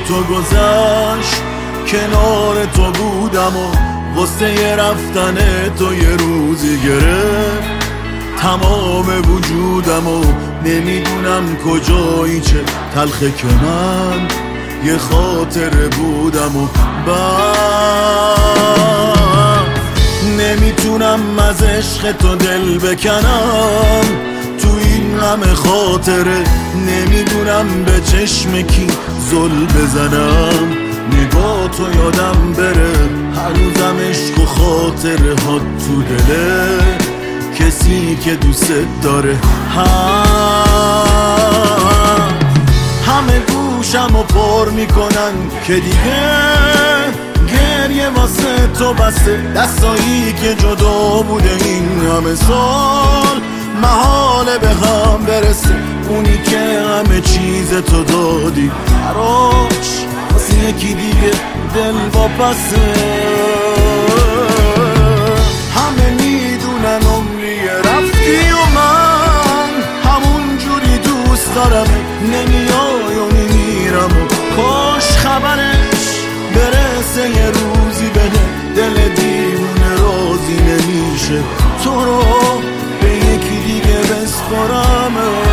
تو گذشت کنار تو بودم و واسه رفتن تو یه روزی گرفت تمام وجودم و نمیدونم کجایی چه تلخه که من یه خاطره بودم و نمیتونم از عشق تو دل بکنم تو این همه خاطره نمیدونم به چشم کی زل بزنم نگاه تو یادم بره هر روزم عشق و خاطره ها تو دله کسی که دوست داره همه گوشم رو پر میکنن که دیگه گریه واسه تو بسته دستایی که جدا بوده این همه سال محاله به هم برسه اونی که همه چیز تو دادی براش واسه یکی دیگه دل واپسه همه میدونن عمری رفتی و من همون جوری دوست دارم نمیای و میمیرم و کاش خبرش برسه یه روزی بده دل دیوونه راضی نمیشه تو رو به یکی دیگه بسپارم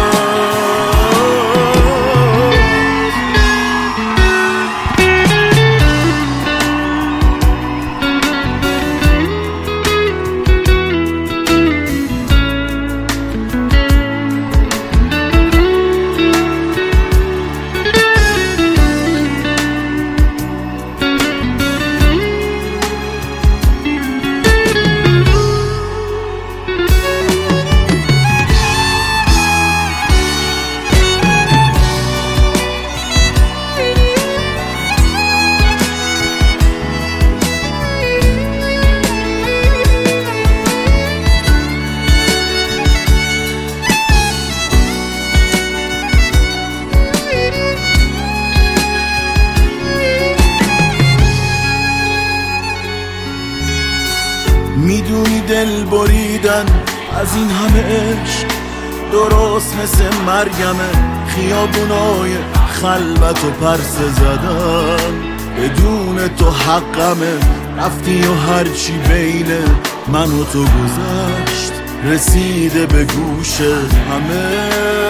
میدونی دل بریدن از این همه عشق درست مثل مرگمه خیابونای خلوت و پرسه زدن بدون تو حقمه رفتی و هرچی بین من و تو گذشت رسیده به گوش همه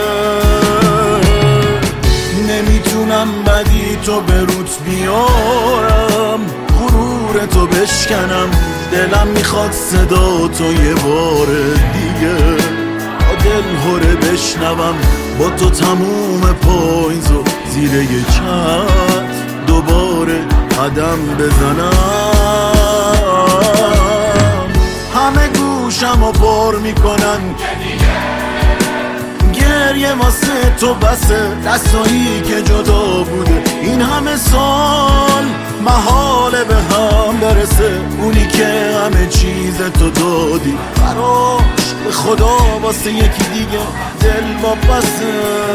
نمیتونم بدی تو به روت بیارم غرور تو بشکنم دلم میخواد صدا تو یه بار دیگه با دل هره بشنوم با تو تموم پاییزو زیر یه چت دوباره قدم بزنم همه گوشم رو پر میکنن گریه واسه تو بسه دستایی که جدا بوده این همه سال محاله به هم برسه اونی که همه چیز تو دادی براش به خدا واسه یکی دیگه دل واپسه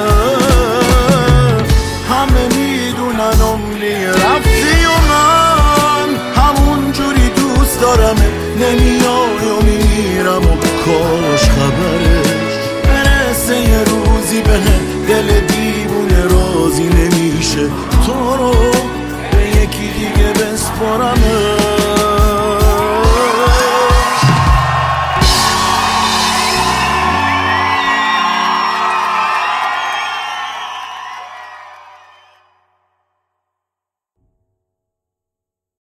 همه میدونن عمری رفتی و من همون جوری دوست دارم نمیای و میمیرم و کاش خبرش برسه یه روزی به دل دیوونه راضی نمیشه تو رو به یکی دیگه بسپارم